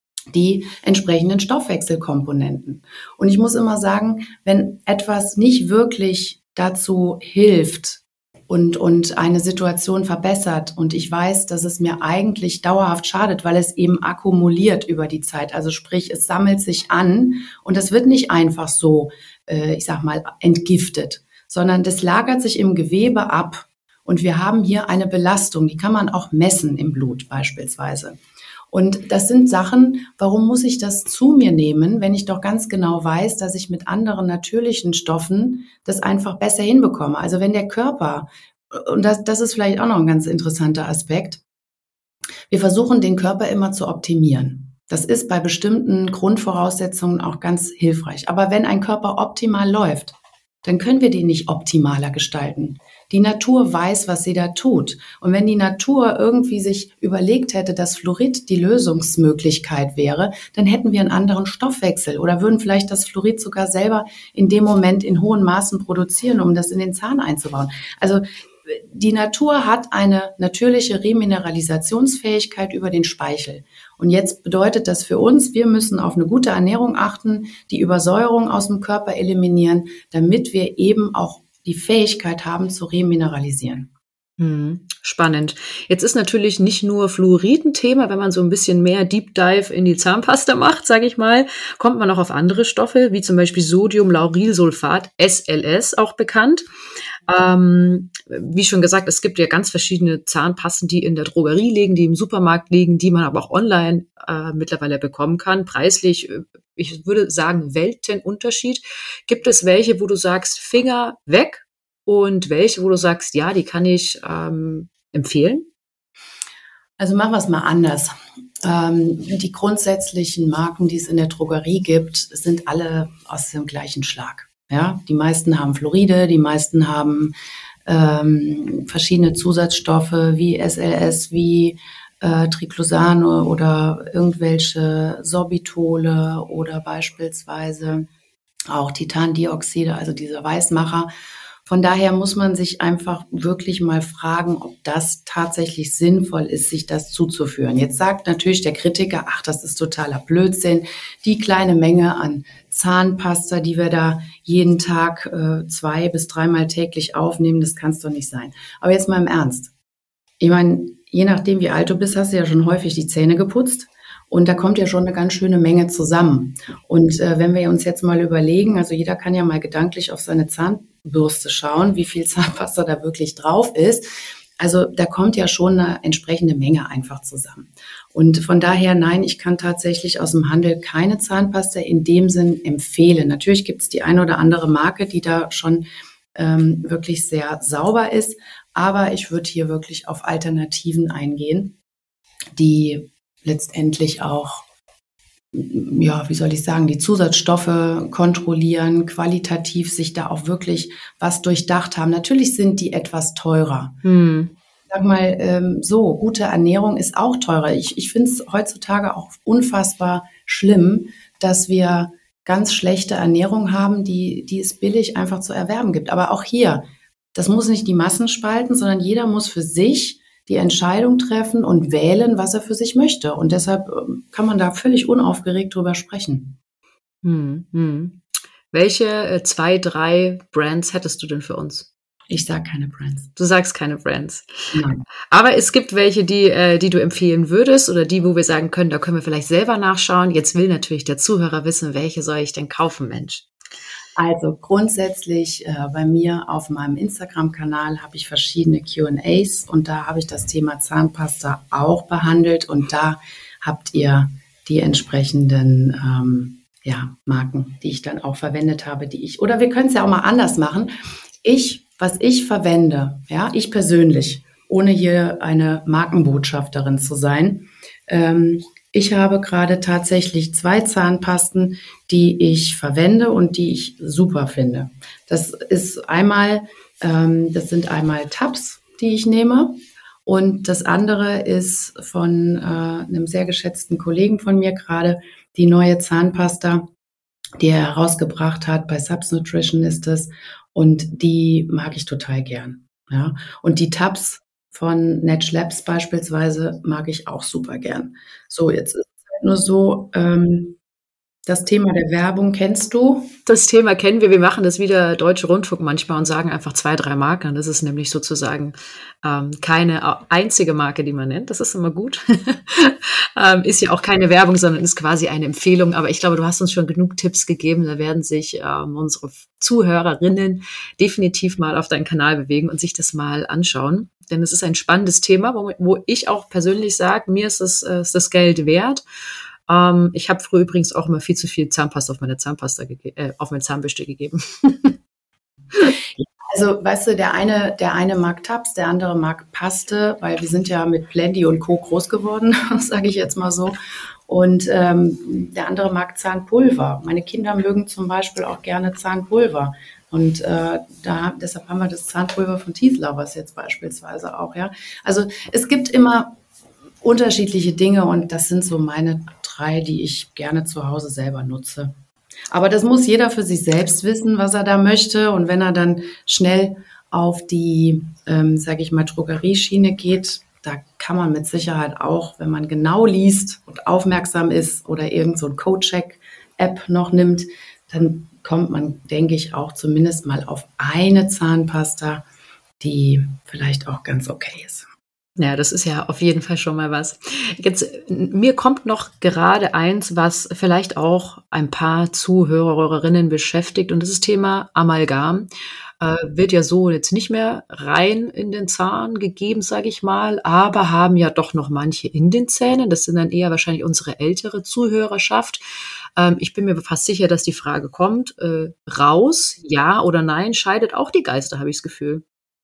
die entsprechenden Stoffwechselkomponenten. Und ich muss immer sagen, wenn etwas nicht wirklich dazu hilft, und, und eine Situation verbessert und ich weiß, dass es mir eigentlich dauerhaft schadet, weil es eben akkumuliert über die Zeit. Also sprich, es sammelt sich an und es wird nicht einfach so, äh, ich sag mal, entgiftet, sondern das lagert sich im Gewebe ab und wir haben hier eine Belastung, die kann man auch messen im Blut beispielsweise. Und das sind Sachen, warum muss ich das zu mir nehmen, wenn ich doch ganz genau weiß, dass ich mit anderen natürlichen Stoffen das einfach besser hinbekomme. Also wenn der Körper, und das, das ist vielleicht auch noch ein ganz interessanter Aspekt, wir versuchen den Körper immer zu optimieren. Das ist bei bestimmten Grundvoraussetzungen auch ganz hilfreich. Aber wenn ein Körper optimal läuft, dann können wir den nicht optimaler gestalten. Die Natur weiß, was sie da tut. Und wenn die Natur irgendwie sich überlegt hätte, dass Fluorid die Lösungsmöglichkeit wäre, dann hätten wir einen anderen Stoffwechsel oder würden vielleicht das Fluorid sogar selber in dem Moment in hohen Maßen produzieren, um das in den Zahn einzubauen. Also die Natur hat eine natürliche Remineralisationsfähigkeit über den Speichel. Und jetzt bedeutet das für uns, wir müssen auf eine gute Ernährung achten, die Übersäuerung aus dem Körper eliminieren, damit wir eben auch die Fähigkeit haben zu remineralisieren. Hm, spannend. Jetzt ist natürlich nicht nur Fluorid ein Thema, wenn man so ein bisschen mehr Deep Dive in die Zahnpasta macht, sage ich mal, kommt man auch auf andere Stoffe, wie zum Beispiel Sodiumlaurylsulfat, S L S auch bekannt. Ähm, wie schon gesagt, es gibt ja ganz verschiedene Zahnpasten, die in der Drogerie liegen, die im Supermarkt liegen, die man aber auch online äh, mittlerweile bekommen kann. Preislich, ich würde sagen, Weltenunterschied. Gibt es welche, wo du sagst, Finger weg? Und welche, wo du sagst, ja, die kann ich ähm, empfehlen? Also machen wir es mal anders. Ähm, die grundsätzlichen Marken, die es in der Drogerie gibt, sind alle aus dem gleichen Schlag. Ja, die meisten haben Fluoride, die meisten haben ähm, verschiedene Zusatzstoffe wie S L S, wie äh, Triclosane oder irgendwelche Sorbitole oder beispielsweise auch Titandioxide, also dieser Weißmacher. Von daher muss man sich einfach wirklich mal fragen, ob das tatsächlich sinnvoll ist, sich das zuzuführen. Jetzt sagt natürlich der Kritiker, ach, das ist totaler Blödsinn. Die kleine Menge an Zahnpasta, die wir da jeden Tag äh, zwei bis dreimal täglich aufnehmen, das kann es doch nicht sein. Aber jetzt mal im Ernst. Ich meine, je nachdem, wie alt du bist, hast du ja schon häufig die Zähne geputzt. Und da kommt ja schon eine ganz schöne Menge zusammen. Und äh, wenn wir uns jetzt mal überlegen, also jeder kann ja mal gedanklich auf seine Zahnbürste schauen, wie viel Zahnpasta da wirklich drauf ist. Also da kommt ja schon eine entsprechende Menge einfach zusammen. Und von daher, nein, ich kann tatsächlich aus dem Handel keine Zahnpasta in dem Sinn empfehlen. Natürlich gibt es die eine oder andere Marke, die da schon ähm, wirklich sehr sauber ist. Aber ich würde hier wirklich auf Alternativen eingehen, die letztendlich auch, ja, wie soll ich sagen, die Zusatzstoffe kontrollieren, qualitativ sich da auch wirklich was durchdacht haben. Natürlich sind die etwas teurer. Hm. Sag mal, ähm, so, gute Ernährung ist auch teurer. Ich, ich finde es heutzutage auch unfassbar schlimm, dass wir ganz schlechte Ernährung haben, die, die es billig einfach zu erwerben gibt. Aber auch hier, das muss nicht die Massen spalten, sondern jeder muss für sich die Entscheidung treffen und wählen, was er für sich möchte. Und deshalb kann man da völlig unaufgeregt drüber sprechen. Hm, hm. Welche äh, zwei, drei Brands hättest du denn für uns? Ich sage keine Brands. Du sagst keine Brands. Nein. Aber es gibt welche, die, äh, die du empfehlen würdest oder die, wo wir sagen können, da können wir vielleicht selber nachschauen. Jetzt will natürlich der Zuhörer wissen, welche soll ich denn kaufen, Mensch? Also grundsätzlich äh, bei mir auf meinem Instagram-Kanal habe ich verschiedene Q and A's und da habe ich das Thema Zahnpasta auch behandelt und da habt ihr die entsprechenden ähm, ja, Marken, die ich dann auch verwendet habe, die ich, oder wir können es ja auch mal anders machen. Ich, was ich verwende, ja, ich persönlich, ohne hier eine Markenbotschafterin zu sein, ähm, ich habe gerade tatsächlich zwei Zahnpasten, die ich verwende und die ich super finde. Das ist einmal, ähm, das sind einmal Tabs, die ich nehme. Und das andere ist von äh, einem sehr geschätzten Kollegen von mir gerade die neue Zahnpasta, die er herausgebracht hat. Bei Subs Nutrition ist es. Und die mag ich total gern. Ja. Und die Tabs von Netsch Labs beispielsweise mag ich auch super gern. So, jetzt ist es halt nur so, ähm, das Thema der Werbung kennst du? Das Thema kennen wir. Wir machen das wieder Deutsche Rundfunk manchmal und sagen einfach zwei, drei Marken. Das ist nämlich sozusagen ähm, keine einzige Marke, die man nennt. Das ist immer gut. ähm, ist ja auch keine Werbung, sondern ist quasi eine Empfehlung. Aber ich glaube, du hast uns schon genug Tipps gegeben. Da werden sich ähm, unsere Zuhörerinnen definitiv mal auf deinen Kanal bewegen und sich das mal anschauen. Denn es ist ein spannendes Thema, wo, wo ich auch persönlich sage, mir ist das, äh, ist das Geld wert. Um, ich habe früher übrigens auch immer viel zu viel Zahnpasta auf meine Zahnpasta gege- äh, auf meine Zahnbürste gegeben. Also, weißt du, der eine, der eine mag Tabs, der andere mag Paste, weil wir sind ja mit Plenty und Co. groß geworden, sage ich jetzt mal so. Und ähm, der andere mag Zahnpulver. Meine Kinder mögen zum Beispiel auch gerne Zahnpulver. Und äh, da, deshalb haben wir das Zahnpulver von Teeth Lovers jetzt beispielsweise auch. Ja. Also es gibt immer unterschiedliche Dinge und das sind so meine drei, die ich gerne zu Hause selber nutze. Aber das muss jeder für sich selbst wissen, was er da möchte. Und wenn er dann schnell auf die, ähm, sage ich mal, Drogerieschiene geht, da kann man mit Sicherheit auch, wenn man genau liest und aufmerksam ist oder irgend so ein Codecheck-App noch nimmt, dann kommt man, denke ich, auch zumindest mal auf eine Zahnpasta, die vielleicht auch ganz okay ist. Ja, das ist ja auf jeden Fall schon mal was. Jetzt, mir kommt noch gerade eins, was vielleicht auch ein paar Zuhörerinnen beschäftigt, und das ist Thema Amalgam. Äh, wird ja so jetzt nicht mehr rein in den Zahn gegeben, sage ich mal, aber haben ja doch noch manche in den Zähnen. Das sind dann eher wahrscheinlich unsere ältere Zuhörerschaft. Ähm, ich bin mir fast sicher, dass die Frage kommt, äh, raus, ja oder nein, scheidet auch die Geister, habe ich das Gefühl.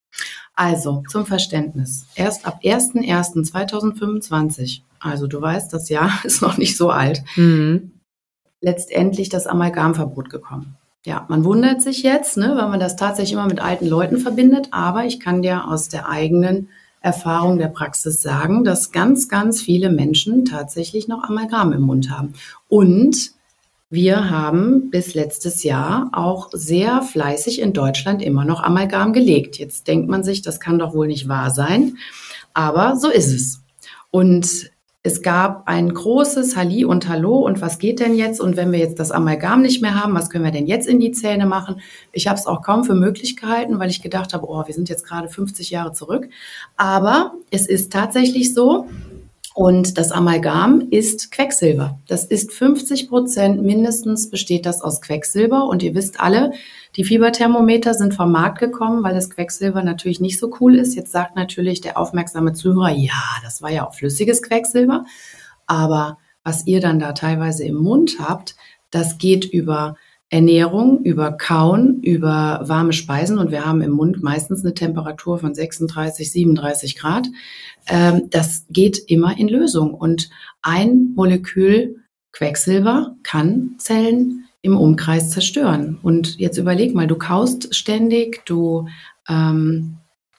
Also, zum Verständnis. Erst ab erster erster zweitausendfünfundzwanzig, also du weißt, das Jahr ist noch nicht so alt, Mhm. letztendlich das Amalgamverbot gekommen. Ja, man wundert sich jetzt, ne, weil man das tatsächlich immer mit alten Leuten verbindet, aber ich kann dir aus der eigenen Erfahrung der Praxis sagen, dass ganz, ganz viele Menschen tatsächlich noch Amalgam im Mund haben. Und wir haben bis letztes Jahr auch sehr fleißig in Deutschland immer noch Amalgam gelegt. Jetzt denkt man sich, das kann doch wohl nicht wahr sein, aber so ist es. Und es gab ein großes Halli und Hallo und was geht denn jetzt? Und wenn wir jetzt das Amalgam nicht mehr haben, was können wir denn jetzt in die Zähne machen? Ich habe es auch kaum für möglich gehalten, weil ich gedacht habe, oh, wir sind jetzt gerade fünfzig Jahre zurück. Aber es ist tatsächlich so. Und das Amalgam ist Quecksilber. Das ist fünfzig Prozent mindestens besteht das aus Quecksilber. Und ihr wisst alle, die Fieberthermometer sind vom Markt gekommen, weil das Quecksilber natürlich nicht so cool ist. Jetzt sagt natürlich der aufmerksame Zuhörer, ja, das war ja auch flüssiges Quecksilber. Aber was ihr dann da teilweise im Mund habt, das geht über Ernährung, über Kauen, über warme Speisen. Und wir haben im Mund meistens eine Temperatur von sechsunddreißig, siebenunddreißig Grad. Das geht immer in Lösung. Und ein Molekül Quecksilber kann Zellen im Umkreis zerstören. Und jetzt überleg mal, du kaust ständig, du, ähm,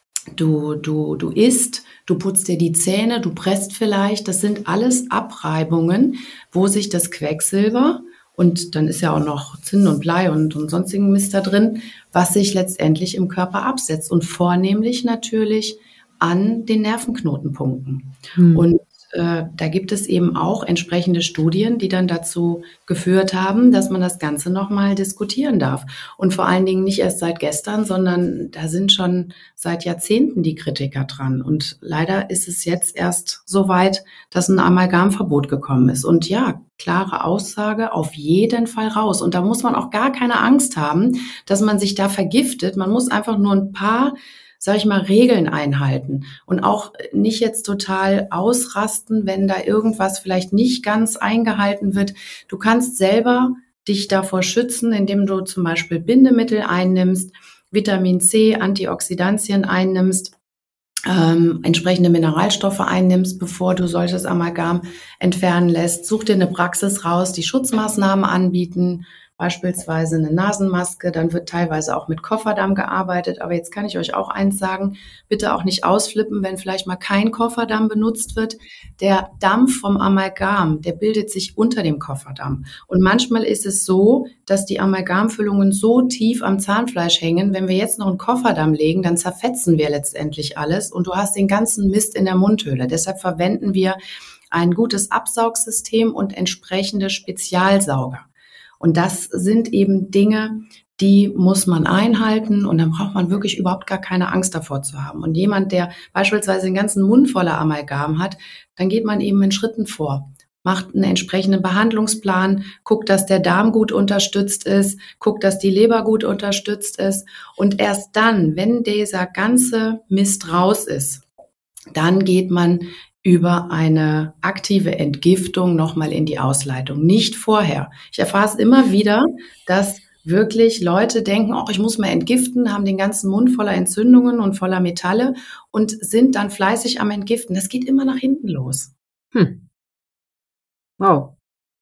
du, du, du isst, du putzt dir die Zähne, du presst vielleicht. Das sind alles Abreibungen, wo sich das Quecksilber, und dann ist ja auch noch Zinn und Blei und, und sonstigen Mist da drin, was sich letztendlich im Körper absetzt. Und vornehmlich natürlich an den Nervenknotenpunkten. Hm. Und äh, da gibt es eben auch entsprechende Studien, die dann dazu geführt haben, dass man das Ganze nochmal diskutieren darf. Und vor allen Dingen nicht erst seit gestern, sondern da sind schon seit Jahrzehnten die Kritiker dran. Und leider ist es jetzt erst so weit, dass ein Amalgamverbot gekommen ist. Und ja, klare Aussage, auf jeden Fall raus. Und da muss man auch gar keine Angst haben, dass man sich da vergiftet. Man muss einfach nur ein paar, sag ich mal, Regeln einhalten und auch nicht jetzt total ausrasten, wenn da irgendwas vielleicht nicht ganz eingehalten wird. Du kannst selber dich davor schützen, indem du zum Beispiel Bindemittel einnimmst, Vitamin C, Antioxidantien einnimmst, ähm, entsprechende Mineralstoffe einnimmst, bevor du solches Amalgam entfernen lässt. Such dir eine Praxis raus, die Schutzmaßnahmen anbieten, beispielsweise eine Nasenmaske, dann wird teilweise auch mit Kofferdamm gearbeitet. Aber jetzt kann ich euch auch eins sagen, bitte auch nicht ausflippen, wenn vielleicht mal kein Kofferdamm benutzt wird. Der Dampf vom Amalgam, der bildet sich unter dem Kofferdamm. Und manchmal ist es so, dass die Amalgamfüllungen so tief am Zahnfleisch hängen, wenn wir jetzt noch einen Kofferdamm legen, dann zerfetzen wir letztendlich alles und du hast den ganzen Mist in der Mundhöhle. Deshalb verwenden wir ein gutes Absaugsystem und entsprechende Spezialsauger. Und das sind eben Dinge, die muss man einhalten und dann braucht man wirklich überhaupt gar keine Angst davor zu haben. Und jemand, der beispielsweise den ganzen Mund voller Amalgam hat, dann geht man eben in Schritten vor, macht einen entsprechenden Behandlungsplan, guckt, dass der Darm gut unterstützt ist, guckt, dass die Leber gut unterstützt ist. Und erst dann, wenn dieser ganze Mist raus ist, dann geht man über eine aktive Entgiftung nochmal in die Ausleitung, nicht vorher. Ich erfahre es immer wieder, dass wirklich Leute denken, oh, ich muss mal entgiften, haben den ganzen Mund voller Entzündungen und voller Metalle und sind dann fleißig am Entgiften. Das geht immer nach hinten los. Hm. Wow.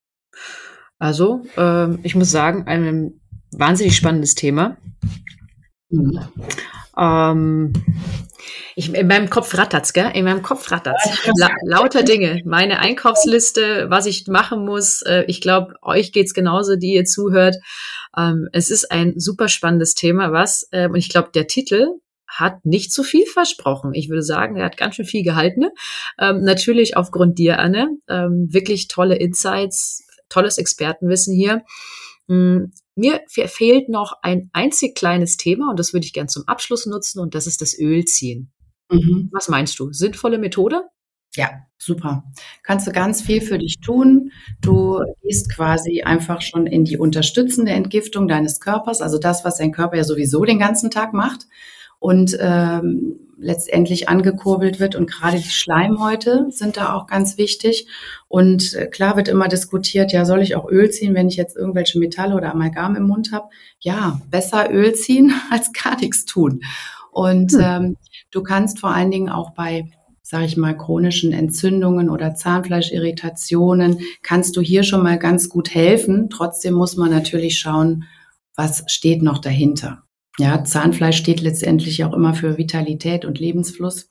Also, ähm, ich muss sagen, ein wahnsinnig spannendes Thema. Mhm. Ähm, Ich, in meinem Kopf rattert's, gell? In meinem Kopf rattert's. La- lauter Dinge. Meine Einkaufsliste, was ich machen muss. Äh, ich glaube, euch geht's genauso, die ihr zuhört. Ähm, es ist ein super spannendes Thema, was, äh, und ich glaube, der Titel hat nicht zu viel versprochen. Ich würde sagen, er hat ganz schön viel gehalten. Ähm, natürlich aufgrund dir, Anne. Ähm, wirklich tolle Insights, tolles Expertenwissen hier. Mm, Mir fehlt noch ein einzig kleines Thema und das würde ich gern zum Abschluss nutzen und das ist das Ölziehen. Mhm. Was meinst du? Sinnvolle Methode? Ja, super. Kannst du ganz viel für dich tun. Du gehst quasi einfach schon in die unterstützende Entgiftung deines Körpers, also das, was dein Körper ja sowieso den ganzen Tag macht und ähm, letztendlich angekurbelt wird. Und gerade die Schleimhäute sind da auch ganz wichtig. Und äh, klar wird immer diskutiert, ja, soll ich auch Öl ziehen, wenn ich jetzt irgendwelche Metalle oder Amalgam im Mund habe? Ja, besser Öl ziehen als gar nichts tun. Und hm. ähm, Du kannst vor allen Dingen auch bei, sage ich mal, chronischen Entzündungen oder Zahnfleischirritationen, kannst du hier schon mal ganz gut helfen. Trotzdem muss man natürlich schauen, was steht noch dahinter. Ja, Zahnfleisch steht letztendlich auch immer für Vitalität und Lebensfluss.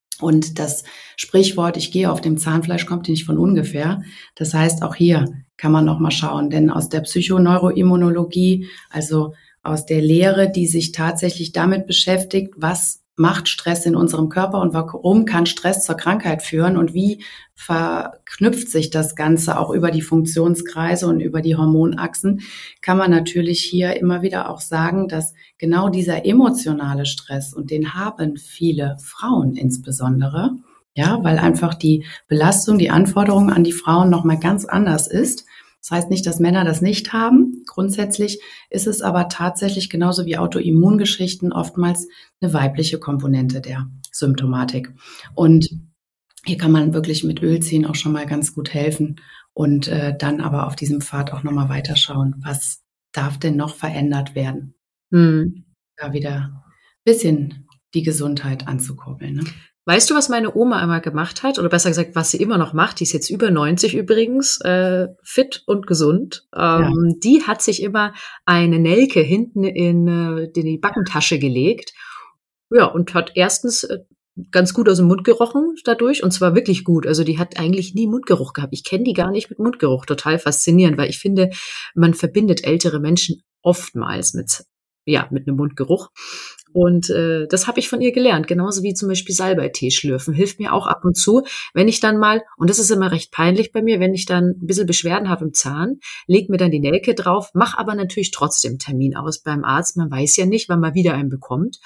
Und das Sprichwort, ich gehe auf dem Zahnfleisch, kommt nicht von ungefähr. Das heißt, auch hier kann man noch mal schauen, denn aus der Psychoneuroimmunologie, also aus der Lehre, die sich tatsächlich damit beschäftigt, was macht Stress in unserem Körper und warum kann Stress zur Krankheit führen und wie verknüpft sich das Ganze auch über die Funktionskreise und über die Hormonachsen, kann man natürlich hier immer wieder auch sagen, dass genau dieser emotionale Stress, und den haben viele Frauen insbesondere, ja, weil einfach die Belastung, die Anforderung an die Frauen nochmal ganz anders ist. Das heißt nicht, dass Männer das nicht haben. Grundsätzlich ist es aber tatsächlich genauso wie Autoimmungeschichten oftmals eine weibliche Komponente der Symptomatik. Und hier kann man wirklich mit Ölziehen auch schon mal ganz gut helfen und äh, dann aber auf diesem Pfad auch nochmal weiterschauen, was darf denn noch verändert werden, Hm. da wieder ein bisschen die Gesundheit anzukurbeln. Ne? Weißt du, was meine Oma einmal gemacht hat? Oder besser gesagt, was sie immer noch macht? Die ist jetzt über neunzig übrigens, äh, fit und gesund. Ähm, Ja. Die hat sich immer eine Nelke hinten in, äh, in die Backentasche gelegt. Ja, und hat erstens äh, ganz gut aus dem Mund gerochen dadurch. Und zwar wirklich gut. Also die hat eigentlich nie Mundgeruch gehabt. Ich kenne die gar nicht mit Mundgeruch. Total faszinierend, weil ich finde, man verbindet ältere Menschen oftmals mit, ja, mit einem Mundgeruch. Und äh, das habe ich von ihr gelernt, genauso wie zum Beispiel Salbeitee schlürfen, hilft mir auch ab und zu, wenn ich dann mal, und das ist immer recht peinlich bei mir, wenn ich dann ein bisschen Beschwerden habe im Zahn, leg mir dann die Nelke drauf, mach aber natürlich trotzdem Termin aus beim Arzt, man weiß ja nicht, wann man wieder einen bekommt,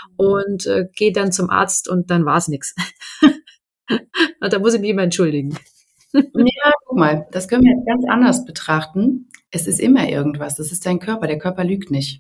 und äh, gehe dann zum Arzt und dann war's nix. Und da muss ich mich immer entschuldigen. Ja, guck mal, das können wir jetzt ganz anders betrachten. Es ist immer irgendwas, das ist dein Körper, der Körper lügt nicht.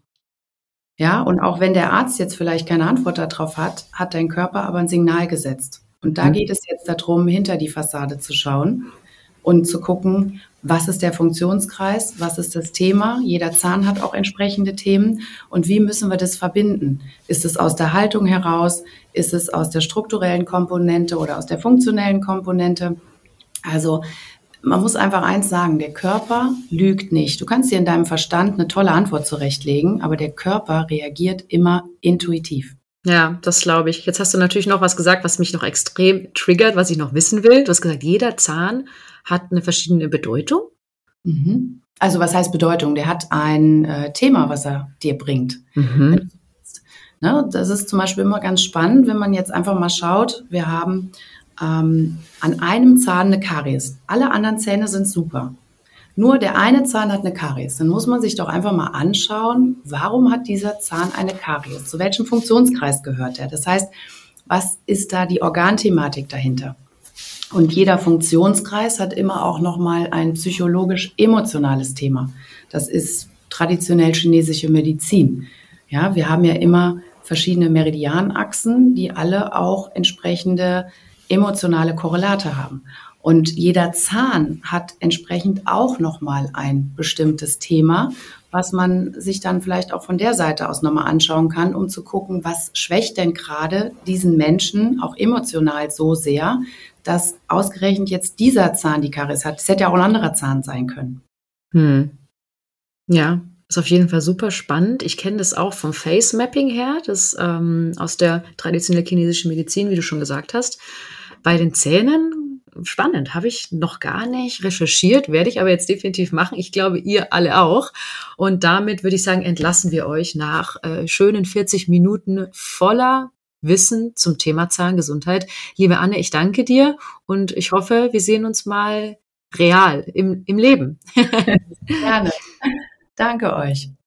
Ja, und auch wenn der Arzt jetzt vielleicht keine Antwort darauf hat, hat dein Körper aber ein Signal gesetzt. Und da Mhm. geht es jetzt darum, hinter die Fassade zu schauen und zu gucken, was ist der Funktionskreis, was ist das Thema. Jeder Zahn hat auch entsprechende Themen. Und wie müssen wir das verbinden? Ist es aus der Haltung heraus? Ist es aus der strukturellen Komponente oder aus der funktionellen Komponente? Also man muss einfach eins sagen, der Körper lügt nicht. Du kannst dir in deinem Verstand eine tolle Antwort zurechtlegen, aber der Körper reagiert immer intuitiv. Ja, das glaube ich. Jetzt hast du natürlich noch was gesagt, was mich noch extrem triggert, was ich noch wissen will. Du hast gesagt, jeder Zahn hat eine verschiedene Bedeutung. Mhm. Also was heißt Bedeutung? Der hat ein äh, Thema, was er dir bringt. Mhm. Ne, das ist zum Beispiel immer ganz spannend, wenn man jetzt einfach mal schaut, wir haben ähm, an einem Zahn eine Karies. Alle anderen Zähne sind super. Nur der eine Zahn hat eine Karies. Dann muss man sich doch einfach mal anschauen, warum hat dieser Zahn eine Karies? Zu welchem Funktionskreis gehört er? Das heißt, was ist da die Organthematik dahinter? Und jeder Funktionskreis hat immer auch nochmal ein psychologisch-emotionales Thema. Das ist traditionell chinesische Medizin. Ja, wir haben ja immer verschiedene Meridianachsen, die alle auch entsprechende emotionale Korrelate haben. Und jeder Zahn hat entsprechend auch nochmal ein bestimmtes Thema, was man sich dann vielleicht auch von der Seite aus nochmal anschauen kann, um zu gucken, was schwächt denn gerade diesen Menschen auch emotional so sehr, dass ausgerechnet jetzt dieser Zahn die Karies hat. Das hätte ja auch ein anderer Zahn sein können. Hm. Ja, ist auf jeden Fall super spannend. Ich kenne das auch vom Face Mapping her, das ähm, aus der traditionellen chinesischen Medizin, wie du schon gesagt hast. Bei den Zähnen, spannend, habe ich noch gar nicht recherchiert, werde ich aber jetzt definitiv machen. Ich glaube, ihr alle auch. Und damit würde ich sagen, entlassen wir euch nach äh, schönen vierzig Minuten voller Wissen zum Thema Zahngesundheit. Liebe Anne, ich danke dir und ich hoffe, wir sehen uns mal real im, im Leben. Gerne. Danke euch.